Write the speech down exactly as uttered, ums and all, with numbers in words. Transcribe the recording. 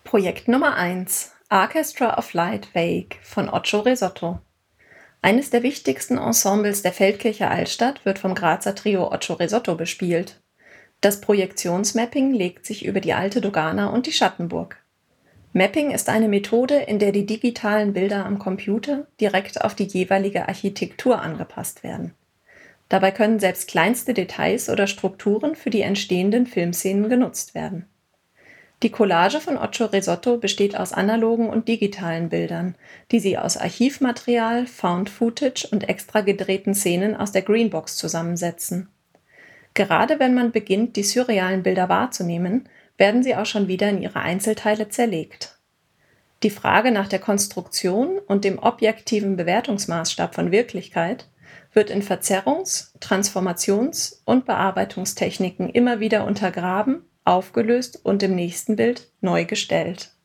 Projekt Nummer eins: Orchestra of Light Wake von Ocho Resotto. Eines der wichtigsten Ensembles der Feldkirche Altstadt wird vom Grazer Trio Ocho Resotto bespielt. Das Projektionsmapping legt sich über die alte Dogana und die Schattenburg. Mapping ist eine Methode, in der die digitalen Bilder am Computer direkt auf die jeweilige Architektur angepasst werden. Dabei können selbst kleinste Details oder Strukturen für die entstehenden Filmszenen genutzt werden. Die Collage von Ocho Resotto besteht aus analogen und digitalen Bildern, die sie aus Archivmaterial, Found Footage und extra gedrehten Szenen aus der Greenbox zusammensetzen. Gerade wenn man beginnt, die surrealen Bilder wahrzunehmen, werden sie auch schon wieder in ihre Einzelteile zerlegt. Die Frage nach der Konstruktion und dem objektiven Bewertungsmaßstab von Wirklichkeit wird in Verzerrungs-, Transformations- und Bearbeitungstechniken immer wieder untergraben, aufgelöst und im nächsten Bild neu gestellt.